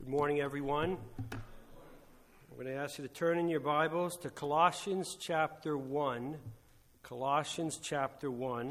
Good morning, everyone. I'm going to ask you to turn in your Bibles to Colossians chapter 1. Colossians chapter 1.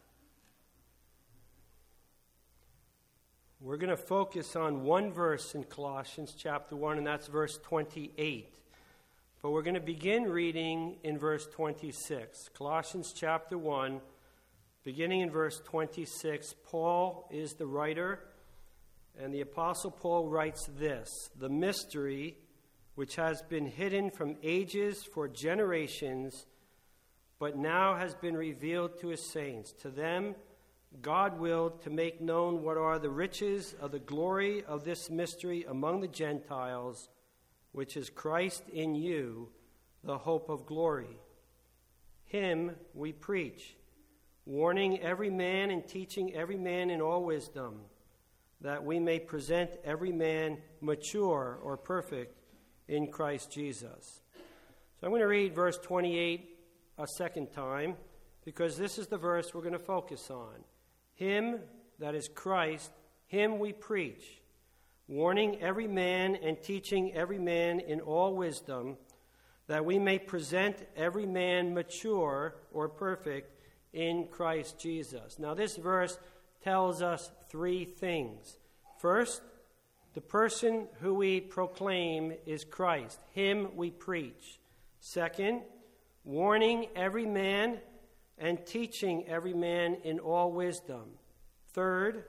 We're going to focus on one verse in Colossians chapter 1, and that's verse 28. But we're going to begin reading in verse 26. Colossians chapter 1, beginning in verse 26. Paul is the writer. And the Apostle Paul writes this: "The mystery which has been hidden from ages for generations, but now has been revealed to his saints. To them God willed to make known what are the riches of the glory of this mystery among the Gentiles, which is Christ in you, the hope of glory. Him we preach, warning every man and teaching every man in all wisdom, that we may present every man mature or perfect in Christ Jesus." So I'm going to read verse 28 a second time, because this is the verse we're going to focus on. Him, that is Christ, him we preach, warning every man and teaching every man in all wisdom, that we may present every man mature or perfect in Christ Jesus. Now this verse tells us three things. First, the person who we proclaim is Christ. Him we preach. Second, warning every man and teaching every man in all wisdom. Third,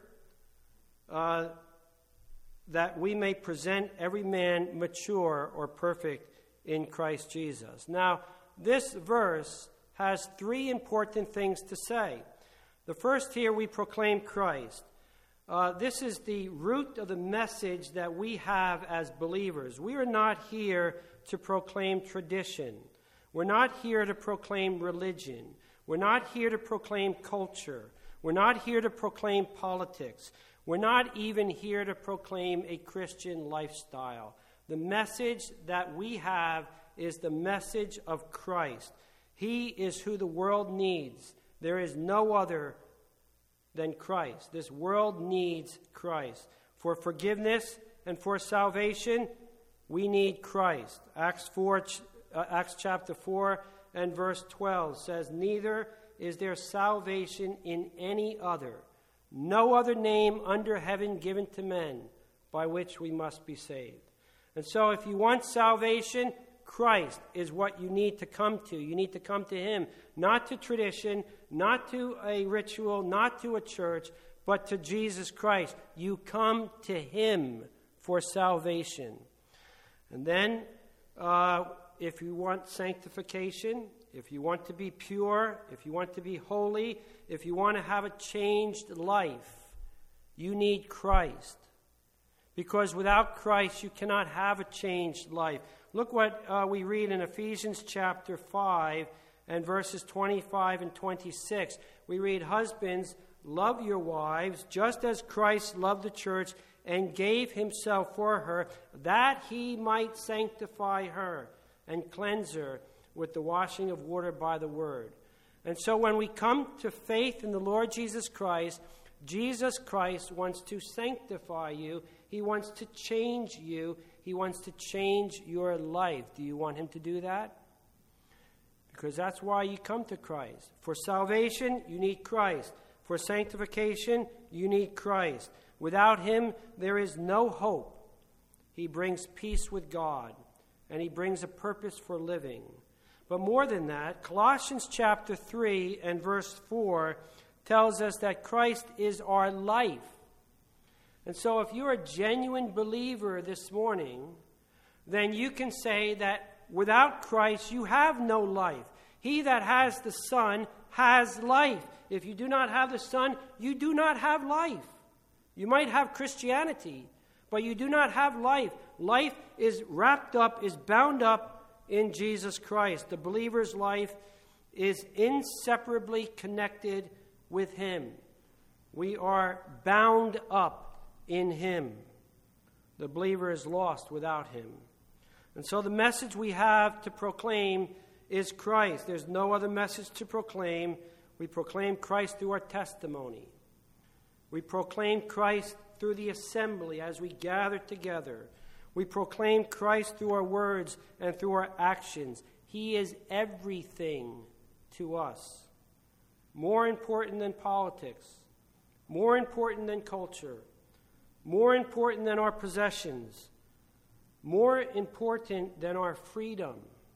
that we may present every man mature or perfect in Christ Jesus. Now, this verse has three important things to say. The first here, we proclaim Christ. This is the root of the message that we have as believers. We are not here to proclaim tradition. We're not here to proclaim religion. We're not here to proclaim culture. We're not here to proclaim politics. We're not even here to proclaim a Christian lifestyle. The message that we have is the message of Christ. He is who the world needs. There is no other than Christ. This world needs Christ. For forgiveness and for salvation, we need Christ. Acts chapter 4 and verse 12 says, "Neither is there salvation in any other, no other name under heaven given to men by which we must be saved." And so if you want salvation, Christ is what you need to come to. You need to come to him, not to tradition, not to a ritual, not to a church, but to Jesus Christ. You come to him for salvation. And then, if you want sanctification, if you want to be pure, if you want to be holy, if you want to have a changed life, you need Christ. Because without Christ, you cannot have a changed life. Look what we read in Ephesians chapter 5 and verses 25 and 26. We read, "Husbands, love your wives, just as Christ loved the church and gave himself for her, that he might sanctify her and cleanse her with the washing of water by the word." And so when we come to faith in the Lord Jesus Christ wants to sanctify you. He wants to change you. He wants to change your life. Do you want him to do that? Because that's why you come to Christ. For salvation, you need Christ. For sanctification, you need Christ. Without him, there is no hope. He brings peace with God, and he brings a purpose for living. But more than that, Colossians chapter 3 and verse 4 tells us that Christ is our life. And so if you're a genuine believer this morning, then you can say that without Christ you have no life. He that has the Son has life. If you do not have the Son, you do not have life. You might have Christianity, but you do not have life. Life is wrapped up, is bound up in Jesus Christ. The believer's life is inseparably connected with him. We are bound up in him. The believer is lost without him. And so the message we have to proclaim is Christ. There's no other message to proclaim. We proclaim Christ through our testimony. We proclaim Christ through the assembly as we gather together. We proclaim Christ through our words and through our actions. He is everything to us. More important than politics, more important than culture, more important than our possessions, more important than our freedom,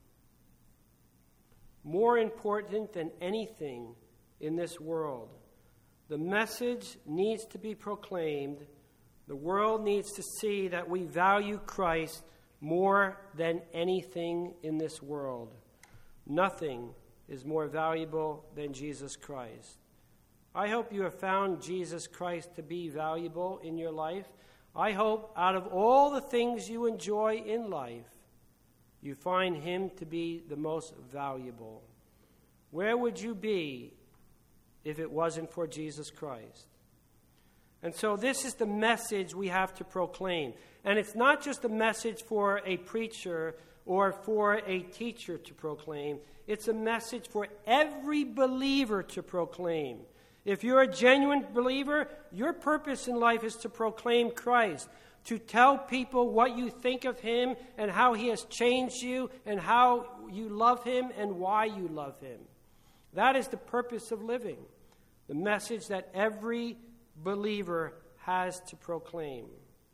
more important than anything in this world. The message needs to be proclaimed. The world needs to see that we value Christ more than anything in this world. Nothing is more valuable than Jesus Christ. I hope you have found Jesus Christ to be valuable in your life. I hope out of all the things you enjoy in life, you find him to be the most valuable. Where would you be if it wasn't for Jesus Christ? And so this is the message we have to proclaim. And it's not just a message for a preacher or for a teacher to proclaim. It's a message for every believer to proclaim. If you're a genuine believer, your purpose in life is to proclaim Christ, to tell people what you think of him and how he has changed you and how you love him and why you love him. That is the purpose of living, the message that every believer has to proclaim.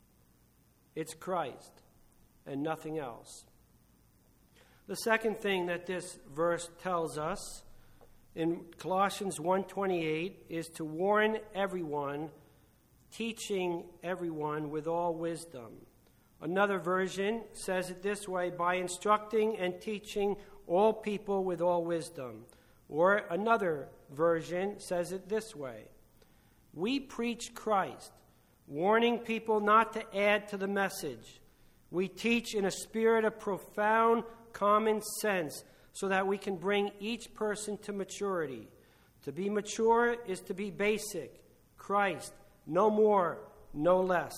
It's Christ and nothing else. The second thing that this verse tells us in Colossians 1:28 is to warn everyone, teaching everyone with all wisdom. Another version says it this way: by instructing and teaching all people with all wisdom. Or another version says it this way: we preach Christ, warning people not to add to the message. We teach in a spirit of profound common sense so that we can bring each person to maturity. To be mature is to be basic. Christ, no more, no less.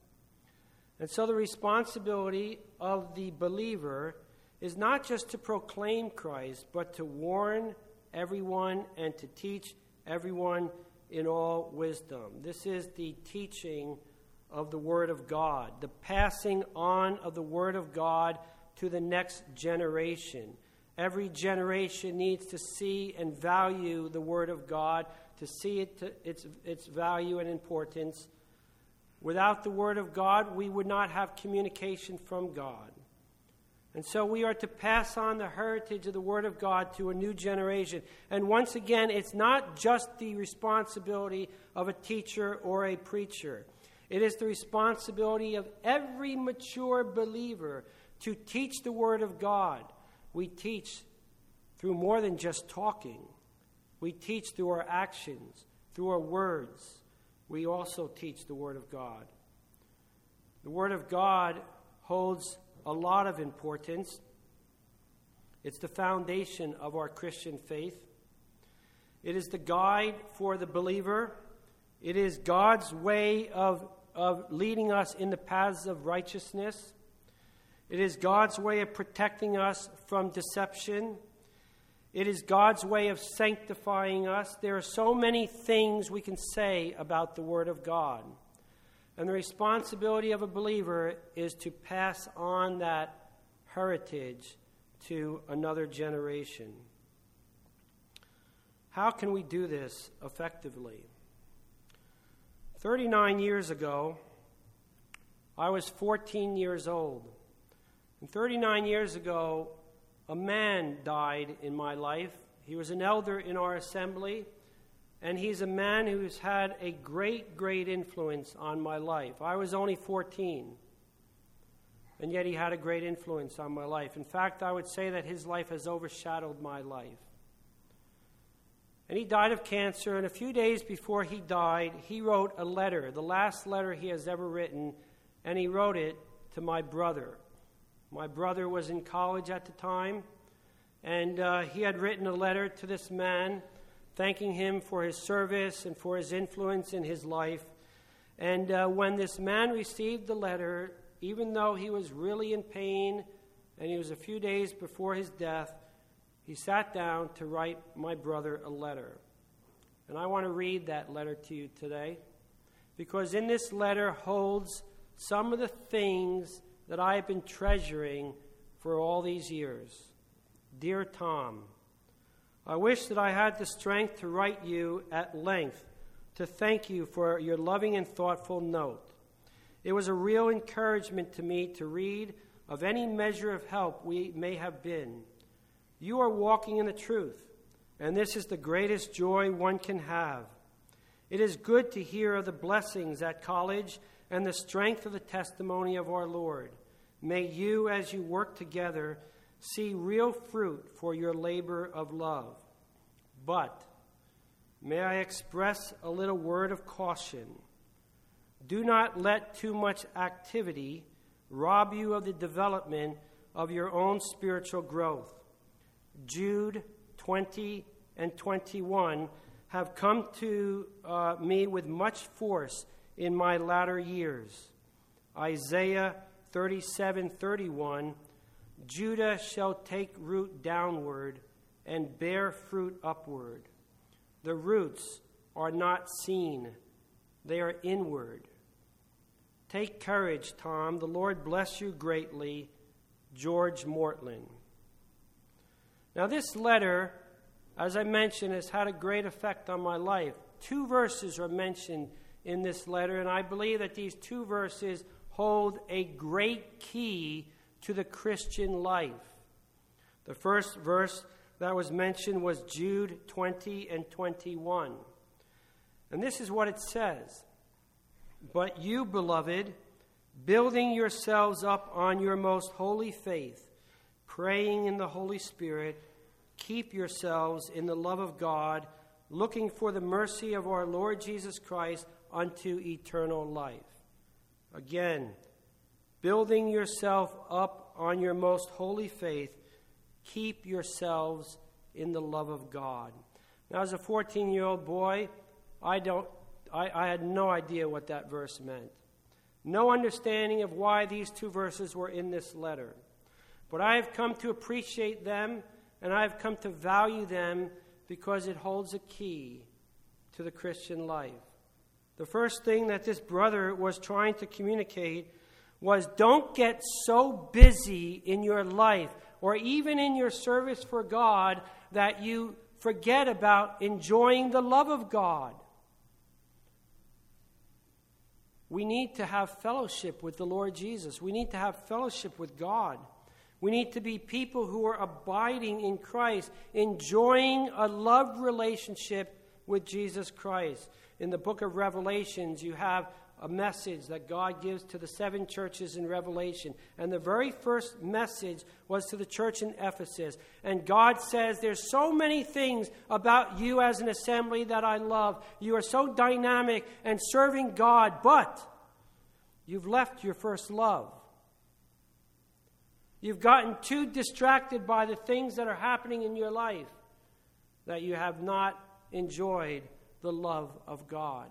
And so the responsibility of the believer is not just to proclaim Christ, but to warn everyone and to teach everyone in all wisdom. This is the teaching of the Word of God, the passing on of the Word of God to the next generation. Every generation needs to see and value the Word of God, to see its value and importance. Without the Word of God, we would not have communication from God. And so we are to pass on the heritage of the Word of God to a new generation. And once again, it's not just the responsibility of a teacher or a preacher. It is the responsibility of every mature believer to teach the Word of God. We teach through more than just talking. We teach through our actions, through our words. We also teach the Word of God. The Word of God holds a lot of importance. It's the foundation of our Christian faith. It is the guide for the believer. It is God's way of leading us in the paths of righteousness. It is God's way of protecting us from deception. It is God's way of sanctifying us. There are so many things we can say about the Word of God. And the responsibility of a believer is to pass on that heritage to another generation. How can we do this effectively? 39 years ago, I was 14 years old. And 39 years ago, a man died in my life. He was an elder in our assembly, and he's a man who's had a great, great influence on my life. I was only 14, and yet he had a great influence on my life. In fact, I would say that his life has overshadowed my life. And he died of cancer, and a few days before he died, he wrote a letter, the last letter he has ever written, and he wrote it to my brother. My brother was in college at the time, and he had written a letter to this man, thanking him for his service and for his influence in his life. And when this man received the letter, even though he was really in pain, and he was a few days before his death, he sat down to write my brother a letter. And I want to read that letter to you today. because in this letter holds some of the things that I have been treasuring for all these years. Dear Tom, I wish that I had the strength to write you at length to thank you for your loving and thoughtful note. It was a real encouragement to me to read of any measure of help we may have been. You are walking in the truth, and this is the greatest joy one can have. It is good to hear of the blessings at college and the strength of the testimony of our Lord. May you, as you work together, see real fruit for your labor of love. But may I express a little word of caution. Do not let too much activity rob you of the development of your own spiritual growth. Jude 20 and 21 have come to me with much force in my latter years. Isaiah 37:31, Judah shall take root downward and bear fruit upward. The roots are not seen, they are inward. Take courage, Tom. The Lord bless you greatly. George Mortland. Now, this letter, as I mentioned, has had a great effect on my life. 2 verses are mentioned in this letter, and I believe that these 2 verses hold a great key to the Christian life. The first verse that was mentioned was Jude 20 and 21. And this is what it says. But you, beloved, building yourselves up on your most holy faith, praying in the Holy Spirit, keep yourselves in the love of God, looking for the mercy of our Lord Jesus Christ unto eternal life. Again, building yourself up on your most holy faith, keep yourselves in the love of God. Now, as a 14-year-old boy, I had no idea what that verse meant. No understanding of why these 2 verses were in this letter. But I have come to appreciate them, and I have come to value them because it holds a key to the Christian life. The first thing that this brother was trying to communicate was, don't get so busy in your life or even in your service for God that you forget about enjoying the love of God. We need to have fellowship with the Lord Jesus. We need to have fellowship with God. We need to be people who are abiding in Christ, enjoying a loved relationship with Jesus Christ. In the book of Revelations, you have a message that God gives to the 7 churches in Revelation. And the very first message was to the church in Ephesus. And God says, there's so many things about you as an assembly that I love. You are so dynamic and serving God, but you've left your first love. You've gotten too distracted by the things that are happening in your life that you have not enjoyed the love of God.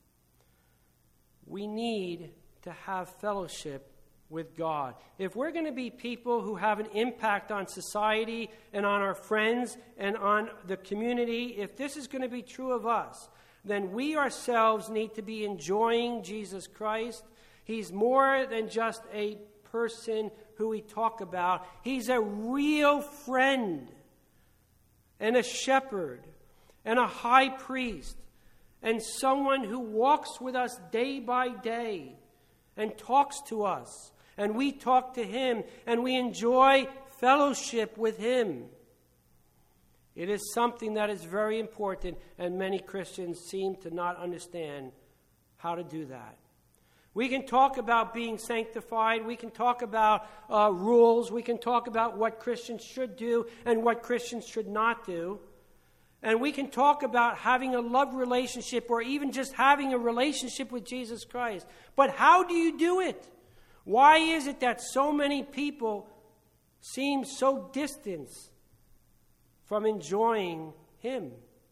We need to have fellowship with God. If we're going to be people who have an impact on society and on our friends and on the community, if this is going to be true of us, then we ourselves need to be enjoying Jesus Christ. He's more than just a person who we talk about. He's a real friend and a shepherd and a high priest and someone who walks with us day by day and talks to us. And we talk to him and we enjoy fellowship with him. It is something that is very important, and many Christians seem to not understand how to do that. We can talk about being sanctified. We can talk about rules. We can talk about what Christians should do and what Christians should not do. And we can talk about having a love relationship or even just having a relationship with Jesus Christ. But how do you do it? Why is it that so many people seem so distant from enjoying him?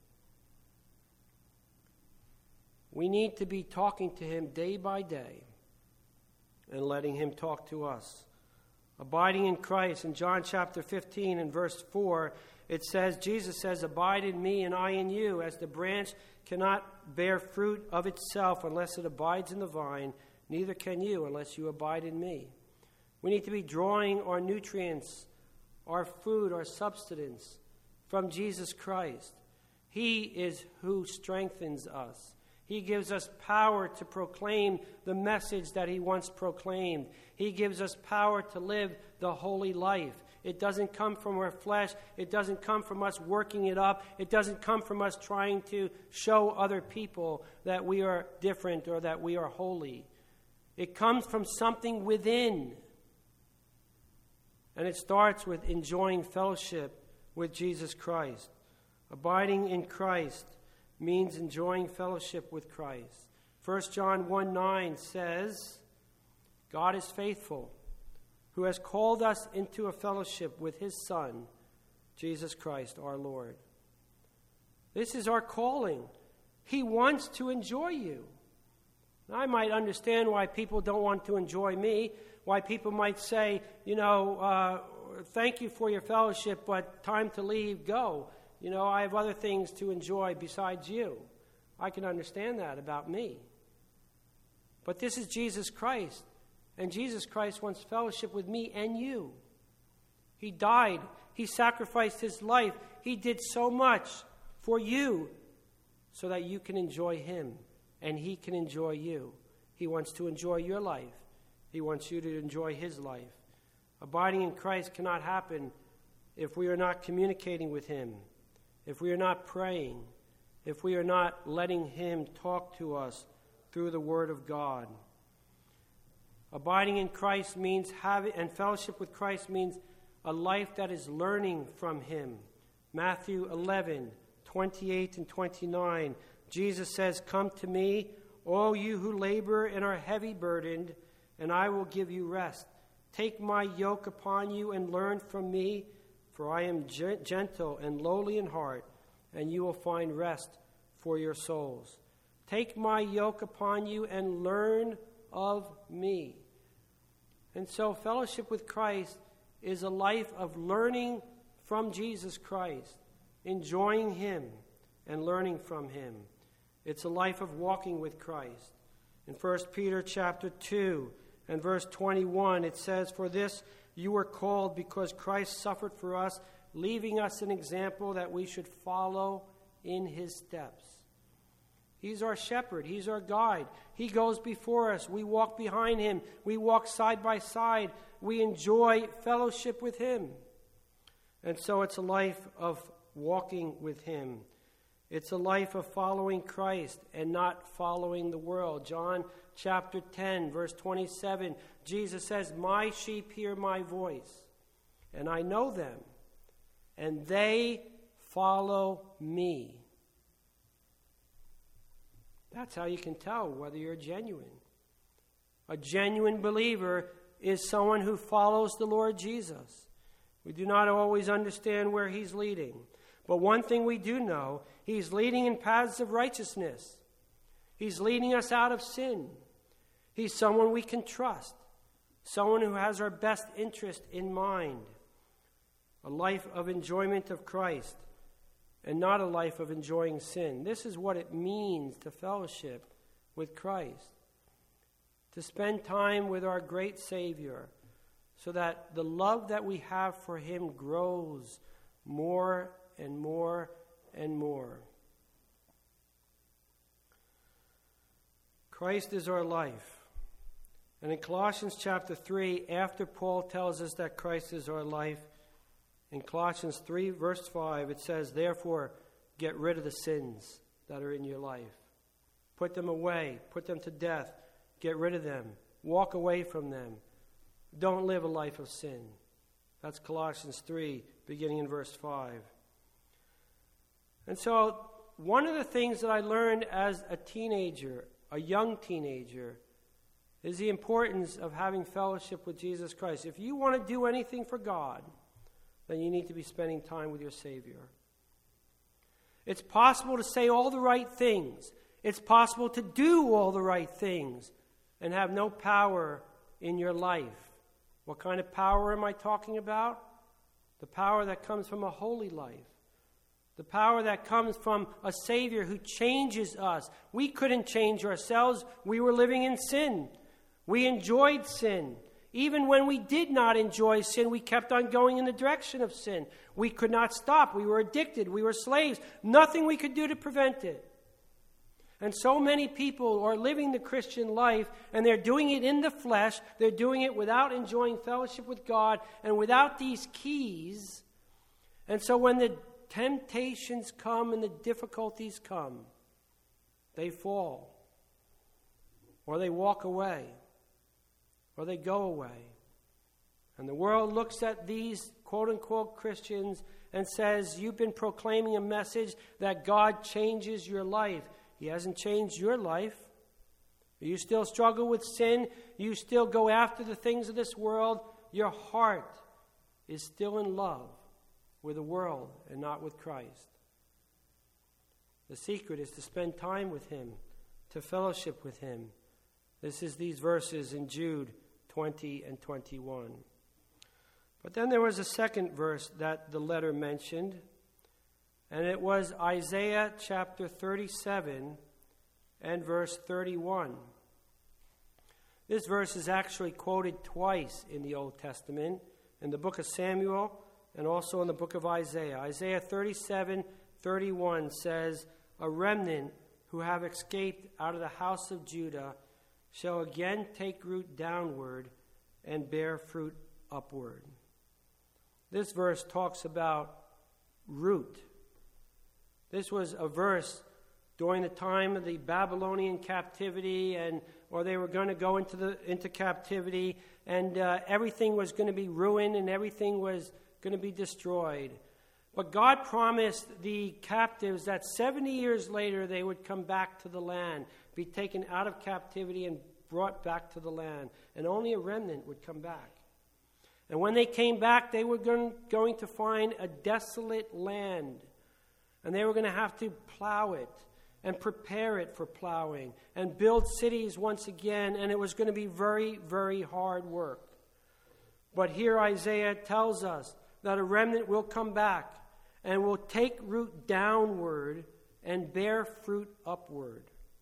We need to be talking to him day by day and letting him talk to us. Abiding in Christ. In John chapter 15 and verse 4, it says, Jesus says, abide in me and I in you. As the branch cannot bear fruit of itself unless it abides in the vine, neither can you unless you abide in me. We need to be drawing our nutrients, our food, our substance from Jesus Christ. He is who strengthens us. He gives us power to proclaim the message that he once proclaimed. He gives us power to live the holy life. It doesn't come from our flesh. It doesn't come from us working it up. It doesn't come from us trying to show other people that we are different or that we are holy. It comes from something within. And it starts with enjoying fellowship with Jesus Christ. Abiding in Christ means enjoying fellowship with Christ. 1 John 1:9 says, God is faithful, who has called us into a fellowship with his Son, Jesus Christ our Lord. This is our calling. He wants to enjoy you. Now, I might understand why people don't want to enjoy me, why people might say, thank you for your fellowship, but time to leave, go. I have other things to enjoy besides you. I can understand that about me. But this is Jesus Christ, and Jesus Christ wants fellowship with me and you. He died. He sacrificed his life. He did so much for you so that you can enjoy him, and he can enjoy you. He wants to enjoy your life. He wants you to enjoy his life. Abiding in Christ cannot happen if we are not communicating with him, if we are not praying, if we are not letting him talk to us through the Word of God. Abiding in Christ means and fellowship with Christ means a life that is learning from him. Matthew 11:28 and 29, Jesus says, come to me, all you who labor and are heavy burdened, and I will give you rest. Take my yoke upon you and learn from me, for I am gentle and lowly in heart, and you will find rest for your souls. Take my yoke upon you and learn of me. And so fellowship with Christ is a life of learning from Jesus Christ, enjoying him and learning from him. It's a life of walking with Christ. In 1 Peter chapter 2 and verse 21, it says, for this you were called because Christ suffered for us, leaving us an example that we should follow in his steps. He's our shepherd. He's our guide. He goes before us. We walk behind him. We walk side by side. We enjoy fellowship with him. And so it's a life of walking with him. It's a life of following Christ and not following the world. John chapter 10, verse 27, Jesus says, my sheep hear my voice, and I know them, and they follow me. That's how you can tell whether you're genuine. A genuine believer is someone who follows the Lord Jesus. We do not always understand where he's leading. But one thing we do know, he's leading in paths of righteousness. He's leading us out of sin. He's someone we can trust, someone who has our best interest in mind. A life of enjoyment of Christ and not a life of enjoying sin. This is what it means to fellowship with Christ, to spend time with our great Savior so that the love that we have for him grows more and more and more. Christ is our life. And in Colossians chapter 3, after Paul tells us that Christ is our life, in Colossians 3, verse 5, it says, therefore, get rid of the sins that are in your life. Put them away. Put them to death. Get rid of them. Walk away from them. Don't live a life of sin. That's Colossians 3, beginning in verse 5. And so, one of the things that I learned as a teenager, a young teenager, is the importance of having fellowship with Jesus Christ. If you want to do anything for God, then you need to be spending time with your Savior. It's possible to say all the right things. It's possible to do all the right things and have no power in your life. What kind of power am I talking about? The power that comes from a holy life, The power that comes from a Savior who changes us. We couldn't change ourselves. We were living in sin. We enjoyed sin. Even when we did not enjoy sin, we kept on going in the direction of sin. We could not stop. We were addicted. We were slaves. Nothing we could do to prevent it. And so many people are living the Christian life, and they're doing it in the flesh. They're doing it without enjoying fellowship with God and without these keys. And so when the temptations come and the difficulties come, they fall, or they walk away, or they go away. And the world looks at these quote-unquote Christians and says, you've been proclaiming a message that God changes your life. He hasn't changed your life. You still struggle with sin. You still go after the things of this world. Your heart is still in love with the world and not with Christ. The secret is to spend time with Him, to fellowship with Him. This is these verses in Jude 20 and 21. But then there was a second verse that the letter mentioned, and it was Isaiah chapter 37 and verse 31. This verse is actually quoted twice in the Old Testament, in the book of Samuel and also in the book of Isaiah. Isaiah 37:31 says, a remnant who have escaped out of the house of Judah shall again take root downward and bear fruit upward. This verse talks about root. This was a verse during the time of the Babylonian captivity, or they were going to go into captivity, and everything was going to be ruined and everything was going to be destroyed. But God promised the captives that 70 years later they would come back to the land, be taken out of captivity and brought back to the land, and only a remnant would come back. And when they came back, they were going to find a desolate land, and they were going to have to plow it and prepare it for plowing and build cities once again, and it was going to be very, very hard work. But here Isaiah tells us that a remnant will come back and will take root downward and bear fruit upward.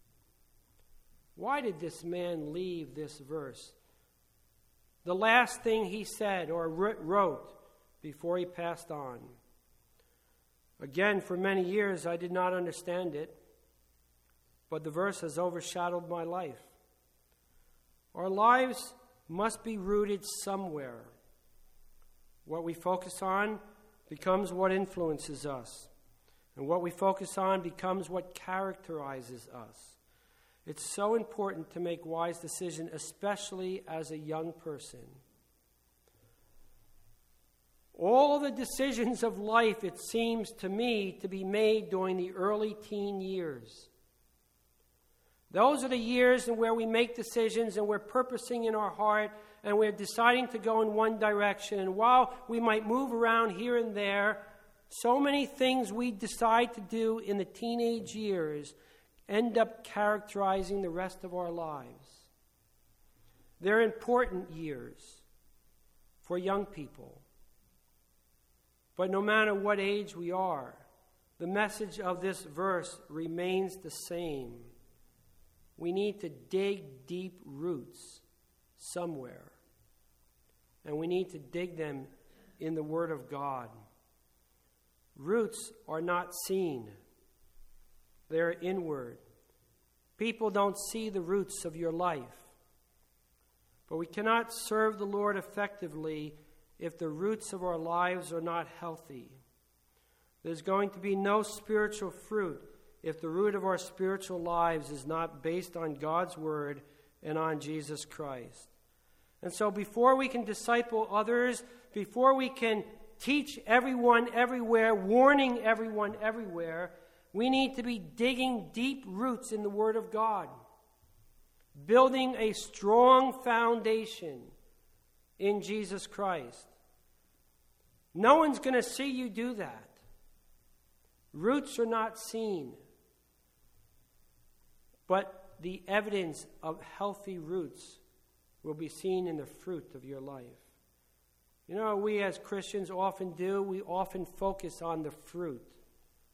Why did this man leave this verse? The last thing he said or wrote before he passed on. Again, for many years I did not understand it, but the verse has overshadowed my life. Our lives must be rooted somewhere. What we focus on becomes what influences us, and what we focus on becomes what characterizes us. It's so important to make wise decisions, especially as a young person. All the decisions of life, it seems to me, to be made during the early teen years. Those are the years in where we make decisions and we're purposing in our heart and we're deciding to go in one direction. And while we might move around here and there, so many things we decide to do in the teenage years end up characterizing the rest of our lives. They're important years for young people. But no matter what age we are, the message of this verse remains the same. We need to dig deep roots somewhere. And we need to dig them in the Word of God. Roots are not seen. They're inward. People don't see the roots of your life. But we cannot serve the Lord effectively if the roots of our lives are not healthy. There's going to be no spiritual fruit if the root of our spiritual lives is not based on God's Word and on Jesus Christ. And so before we can disciple others, before we can teach everyone everywhere, warning everyone everywhere, we need to be digging deep roots in the Word of God, building a strong foundation in Jesus Christ. No one's going to see you do that. Roots are not seen. But the evidence of healthy roots will be seen in the fruit of your life. You know, we as Christians often do, we often focus on the fruit.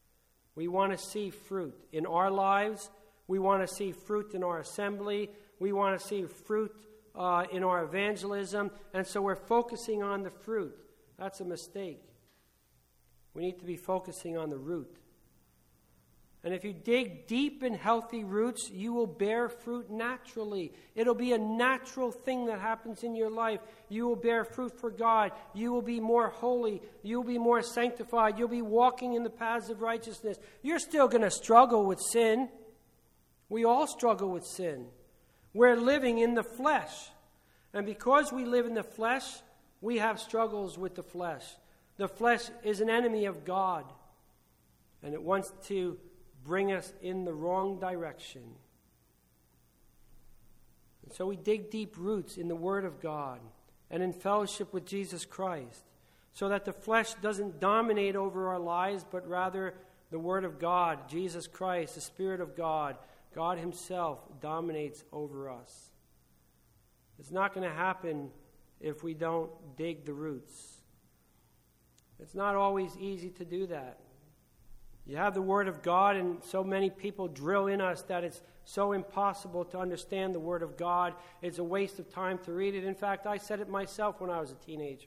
We want to see fruit in our lives. We want to see fruit in our assembly. We want to see fruit in our evangelism. And so we're focusing on the fruit. That's a mistake. We need to be focusing on the root. And if you dig deep in healthy roots, you will bear fruit naturally. It'll be a natural thing that happens in your life. You will bear fruit for God. You will be more holy. You'll be more sanctified. You'll be walking in the paths of righteousness. You're still going to struggle with sin. We all struggle with sin. We're living in the flesh. And because we live in the flesh, we have struggles with the flesh. The flesh is an enemy of God. And it wants to bring us in the wrong direction. And so we dig deep roots in the Word of God and in fellowship with Jesus Christ, so that the flesh doesn't dominate over our lives, but rather the Word of God, Jesus Christ, the Spirit of God, God Himself dominates over us. It's not going to happen if we don't dig the roots. It's not always easy to do that. You have the Word of God, and so many people drill in us that it's so impossible to understand the Word of God. It's a waste of time to read it. In fact, I said it myself when I was a teenager.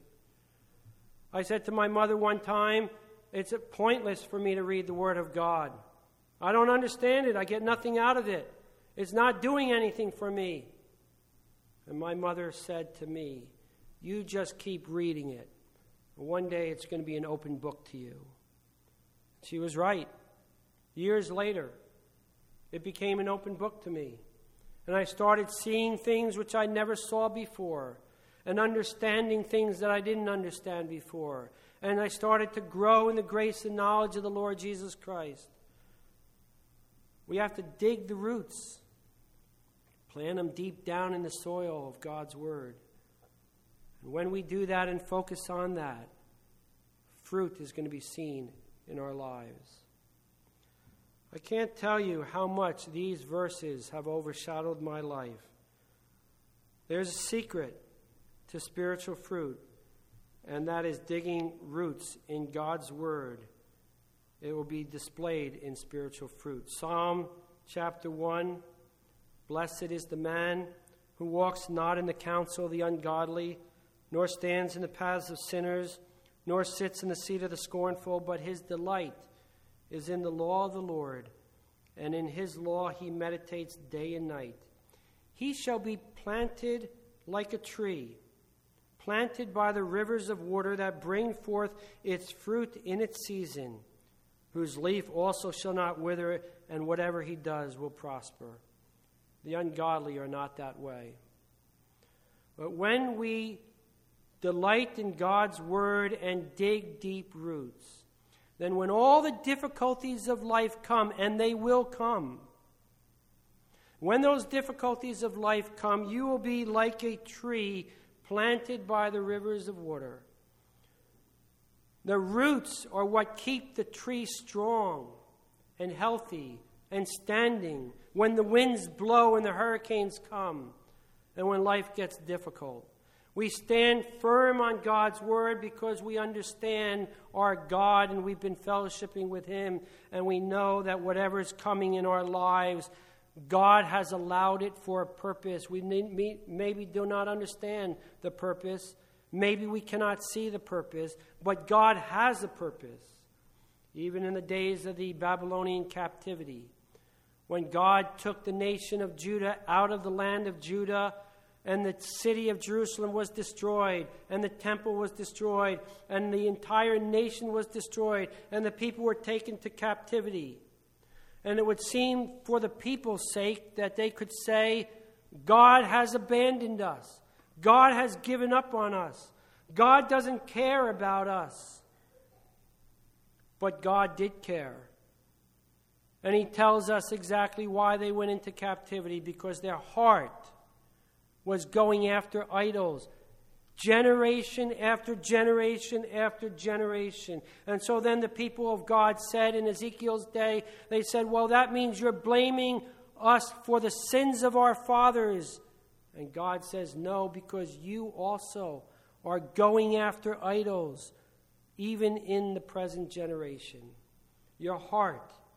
I said to my mother one time, it's pointless for me to read the Word of God. I don't understand it. I get nothing out of it. It's not doing anything for me. And my mother said to me, you just keep reading it. One day it's going to be an open book to you. She was right. Years later, it became an open book to me. And I started seeing things which I never saw before, and understanding things that I didn't understand before. And I started to grow in the grace and knowledge of the Lord Jesus Christ. We have to dig the roots, plant them deep down in the soil of God's Word. And when we do that and focus on that, fruit is going to be seen in our lives. I can't tell you how much these verses have overshadowed my life. There's a secret to spiritual fruit, and that is digging roots in God's Word. It will be displayed in spiritual fruit. Psalm chapter 1, blessed is the man who walks not in the counsel of the ungodly, nor stands in the paths of sinners, nor sits in the seat of the scornful, but his delight is in the law of the Lord, and in his law he meditates day and night. He shall be planted like a tree, planted by the rivers of water that bring forth its fruit in its season, whose leaf also shall not wither, and whatever he does will prosper. The ungodly are not that way. But when we delight in God's Word and dig deep roots, then when all the difficulties of life come, and they will come, when those difficulties of life come, you will be like a tree planted by the rivers of water. The roots are what keep the tree strong and healthy and standing when the winds blow and the hurricanes come and when life gets difficult. We stand firm on God's Word because we understand our God and we've been fellowshipping with Him, and we know that whatever is coming in our lives, God has allowed it for a purpose. We maybe do not understand the purpose. Maybe we cannot see the purpose, but God has a purpose. Even in the days of the Babylonian captivity, when God took the nation of Judah out of the land of Judah, and the city of Jerusalem was destroyed, and the temple was destroyed, and the entire nation was destroyed, and the people were taken to captivity. And it would seem for the people's sake that they could say, God has abandoned us. God has given up on us. God doesn't care about us. But God did care. And He tells us exactly why they went into captivity, because their heart was going after idols, generation after generation after generation. And so then the people of God said in Ezekiel's day, they said, well, that means you're blaming us for the sins of our fathers. And God says, no, because you also are going after idols, even in the present generation. Your heart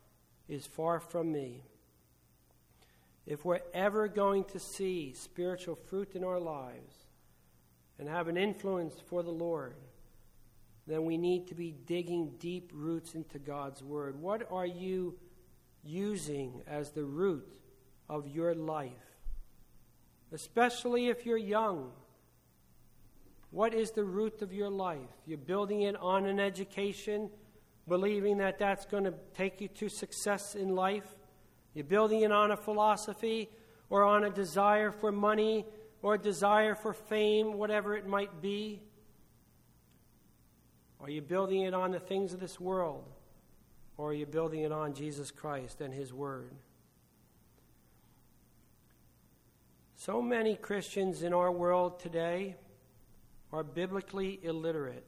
is far from me. If we're ever going to see spiritual fruit in our lives and have an influence for the Lord, then we need to be digging deep roots into God's Word. What are you using as the root of your life? Especially if you're young. What is the root of your life? You're building it on an education, believing that that's going to take you to success in life. You're building it on a philosophy or on a desire for money or a desire for fame, whatever it might be. Are you building it on the things of this world? Or are you building it on Jesus Christ and His Word? So many Christians in our world today are biblically illiterate,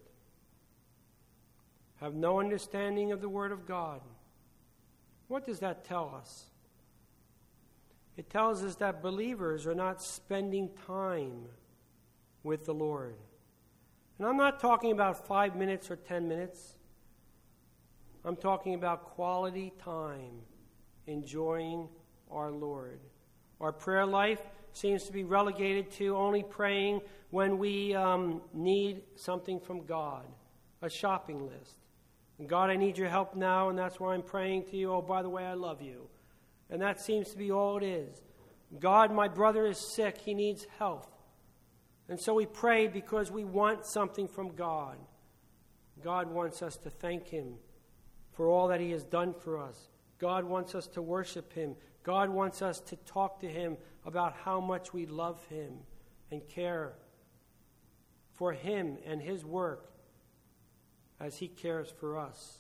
have no understanding of the Word of God. What does that tell us? It tells us that believers are not spending time with the Lord. And I'm not talking about 5 minutes or 10 minutes. I'm talking about quality time enjoying our Lord. Our prayer life seems to be relegated to only praying when we need something from God, a shopping list. And God, I need your help now, and that's why I'm praying to you. Oh, by the way, I love you. And that seems to be all it is. God, my brother is sick. He needs health. And so we pray because we want something from God. God wants us to thank Him for all that He has done for us. God wants us to worship Him. God wants us to talk to Him about how much we love Him and care for Him and His work as He cares for us.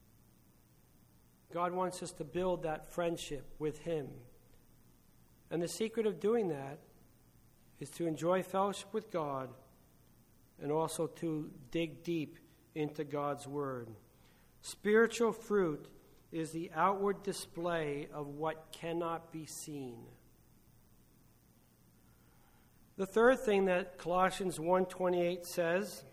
God wants us to build that friendship with Him. And the secret of doing that is to enjoy fellowship with God and also to dig deep into God's Word. Spiritual fruit is the outward display of what cannot be seen. The third thing that Colossians 1:28 says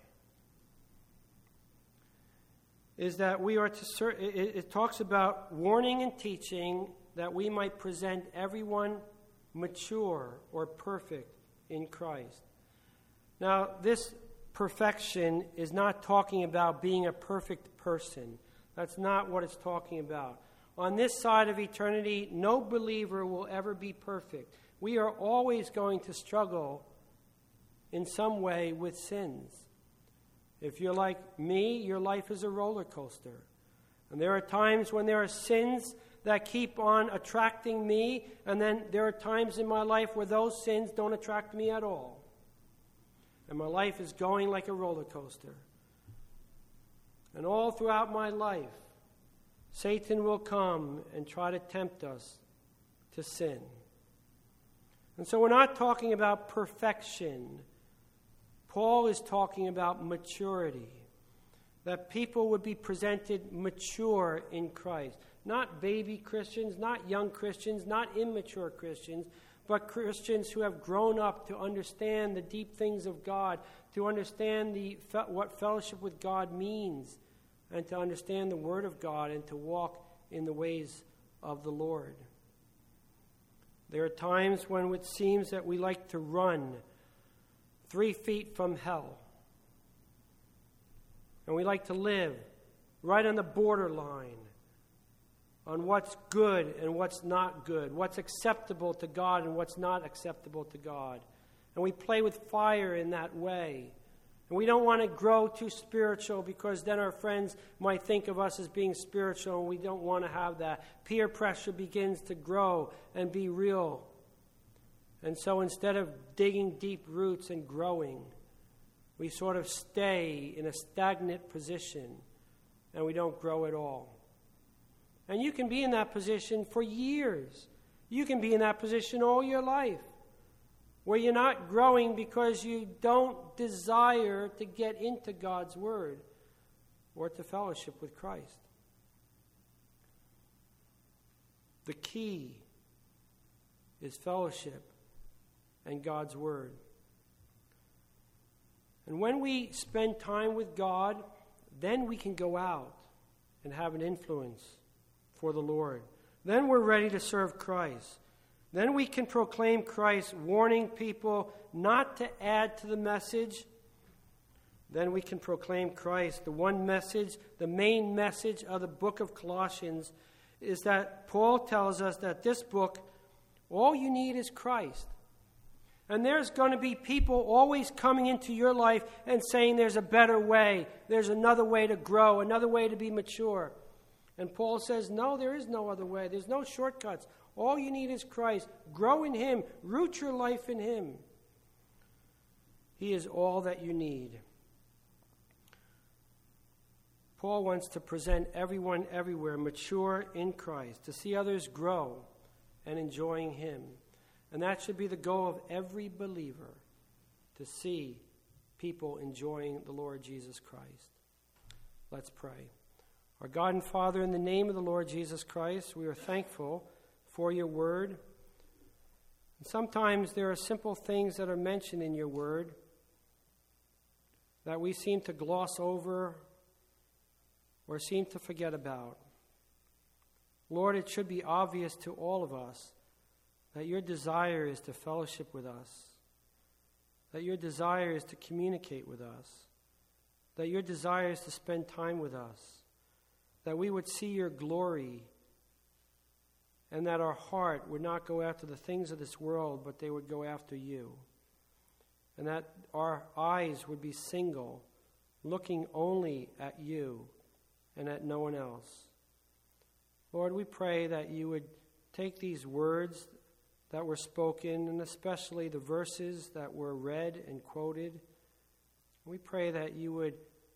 is that we are to, it talks about warning and teaching that we might present everyone mature or perfect in Christ. Now, this perfection is not talking about being a perfect person. That's not what it's talking about. On this side of eternity, no believer will ever be perfect. We are always going to struggle in some way with sins. If you're like me, your life is a roller coaster. And there are times when there are sins that keep on attracting me, and then there are times in my life where those sins don't attract me at all. And my life is going like a roller coaster. And all throughout my life, Satan will come and try to tempt us to sin. And so we're not talking about perfection. Paul is talking about maturity, that people would be presented mature in Christ. Not baby Christians, not young Christians, not immature Christians, but Christians who have grown up to understand the deep things of God, to understand what fellowship with God means, and to understand the Word of God and to walk in the ways of the Lord. There are times when it seems that we like to run 3 feet from hell. And we like to live right on the borderline on what's good and what's not good, what's acceptable to God and what's not acceptable to God. And we play with fire in that way. And we don't want to grow too spiritual because then our friends might think of us as being spiritual, and we don't want to have that. Peer pressure begins to grow and be real. And so instead of digging deep roots and growing, we sort of stay in a stagnant position and we don't grow at all. And you can be in that position for years. You can be in that position all your life, where you're not growing because you don't desire to get into God's Word or to fellowship with Christ. The key is fellowship and God's Word. And when we spend time with God, then we can go out and have an influence for the Lord. then we're ready to serve Christ. Then we can proclaim Christ, warning people not to add to the message. Then we can proclaim Christ. The one message, the main message of the book of Colossians is that Paul tells us that this book, all you need is Christ. And there's going to be people always coming into your life and saying there's a better way. There's another way to grow, another way to be mature. And Paul says, no, there is no other way. There's no shortcuts. All you need is Christ. Grow in Him. Root your life in Him. He is all that you need. Paul wants to present everyone everywhere mature in Christ, to see others grow and enjoying Him. And that should be the goal of every believer, to see people enjoying the Lord Jesus Christ. Let's pray. Our God and Father, in the name of the Lord Jesus Christ, we are thankful for your word. And sometimes there are simple things that are mentioned in your word that we seem to gloss over or seem to forget about. Lord, it should be obvious to all of us that your desire is to fellowship with us, that your desire is to communicate with us, that your desire is to spend time with us, that we would see your glory, and that our heart would not go after the things of this world, but they would go after you, and that our eyes would be single, looking only at you and at no one else. Lord, we pray that you would take these words that were spoken, and especially the verses that were read and quoted. We pray that you would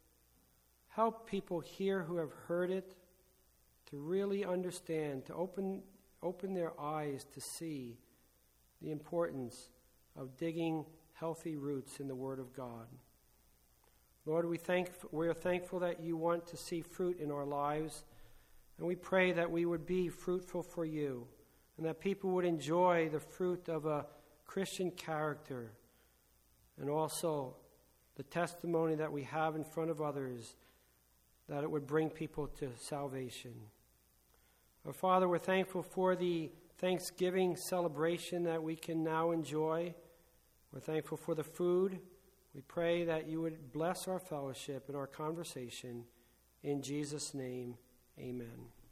help people here who have heard it to really understand, to open their eyes to see the importance of digging healthy roots in the Word of God. Lord, we are thankful that you want to see fruit in our lives, and we pray that we would be fruitful for you, and that people would enjoy the fruit of a Christian character, and also the testimony that we have in front of others, that it would bring people to salvation. Our Father, we're thankful for the Thanksgiving celebration that we can now enjoy. We're thankful for the food. We pray that you would bless our fellowship and our conversation. In Jesus' name, amen.